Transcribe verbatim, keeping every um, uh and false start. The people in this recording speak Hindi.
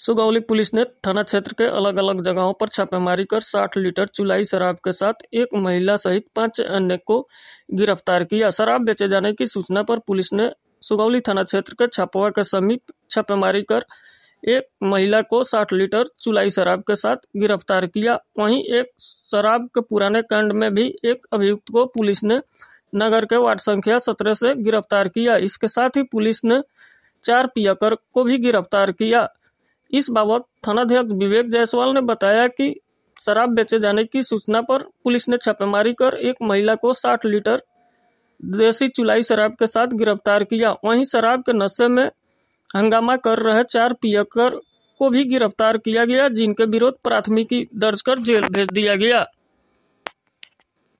सुगौली पुलिस ने थाना क्षेत्र के अलग अलग जगहों पर छापेमारी कर साठ लीटर चुलाई शराब के साथ एक महिला सहित पांच अन्य को गिरफ्तार किया। शराब बेचे जाने की सूचना पर पुलिस ने सुगौली थाना क्षेत्र के छापवा के समीप छापेमारी कर एक महिला को साठ लीटर चुलाई शराब के साथ गिरफ्तार किया। वहीं एक शराब के पुराने कांड में भी एक अभियुक्त को पुलिस ने नगर के वार्ड संख्या सत्रह से गिरफ्तार किया। इसके साथ ही पुलिस ने चार पियकर को भी गिरफ्तार किया। इस बाबत थानाध्यक्ष विवेक जायसवाल ने बताया कि शराब बेचे जाने की सूचना पर पुलिस ने छापेमारी कर एक महिला को साठ लीटर देसी चुलाई शराब के साथ गिरफ्तार किया। वहीं शराब के नशे में हंगामा कर रहे चार पियकर को भी गिरफ्तार किया गया, जिनके विरुद्ध प्राथमिकी दर्ज कर जेल भेज दिया गया।